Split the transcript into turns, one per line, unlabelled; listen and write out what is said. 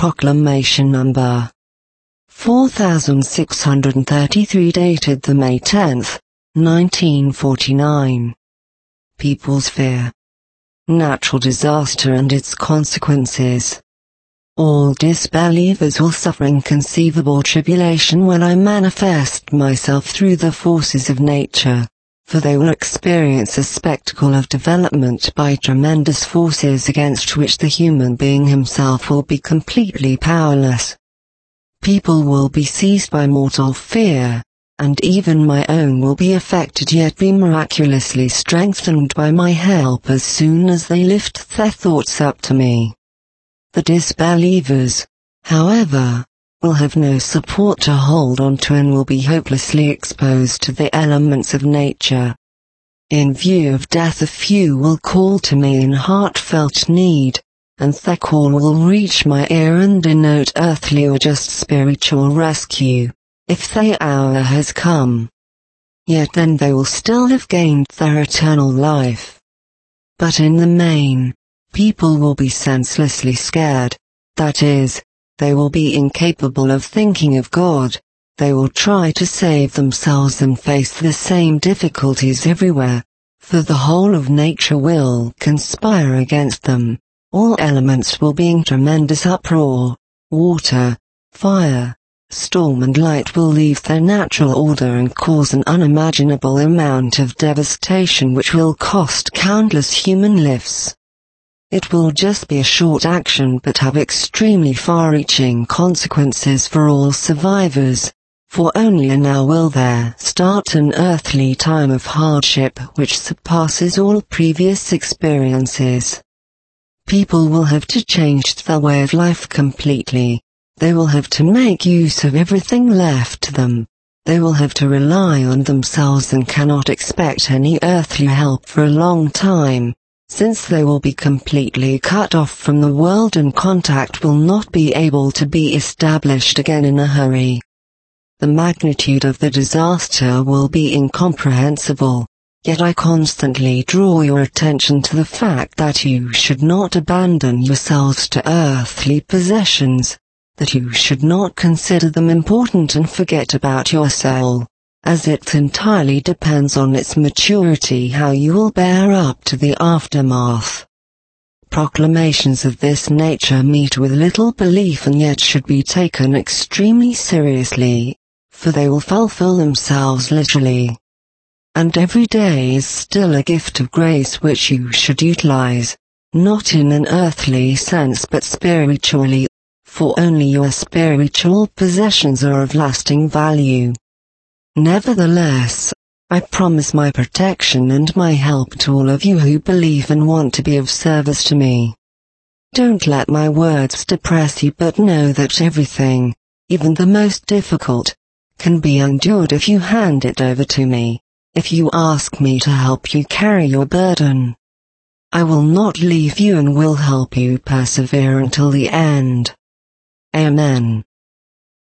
Proclamation number 4633 dated the May 10th, 1949. People's fear. Natural disaster and its consequences. All disbelievers will suffer inconceivable tribulation when I manifest myself through the forces of nature, for they will experience a spectacle of development by tremendous forces against which the human being himself will be completely powerless. People will be seized by mortal fear, and even my own will be affected yet be miraculously strengthened by my help as soon as they lift their thoughts up to me. The disbelievers, however, will have no support to hold on to and will be hopelessly exposed to the elements of nature. In view of death, a few will call to me in heartfelt need, and their call will reach my ear and denote earthly or just spiritual rescue, if their hour has come. Yet then they will still have gained their eternal life. But in the main, people will be senselessly scared, that is, they will be incapable of thinking of God. They will try to save themselves and face the same difficulties everywhere, for the whole of nature will conspire against them. All elements will be in tremendous uproar. Water, fire, storm and light will leave their natural order and cause an unimaginable amount of devastation which will cost countless human lives. It will just be a short action but have extremely far-reaching consequences for all survivors, for only now will there start an earthly time of hardship which surpasses all previous experiences. People will have to change their way of life completely. They will have to make use of everything left to them. They will have to rely on themselves and cannot expect any earthly help for a long time, since they will be completely cut off from the world and contact will not be able to be established again in a hurry. The magnitude of the disaster will be incomprehensible. Yet I constantly draw your attention to the fact that you should not abandon yourselves to earthly possessions, that you should not consider them important and forget about your soul, as it entirely depends on its maturity how you will bear up to the aftermath. Proclamations of this nature meet with little belief and yet should be taken extremely seriously, for they will fulfill themselves literally. And every day is still a gift of grace which you should utilize, not in an earthly sense but spiritually, for only your spiritual possessions are of lasting value. Nevertheless, I promise my protection and my help to all of you who believe and want to be of service to me. Don't let my words depress you, but know that everything, even the most difficult, can be endured if you hand it over to me. If you ask me to help you carry your burden, I will not leave you and will help you persevere until the end. Amen.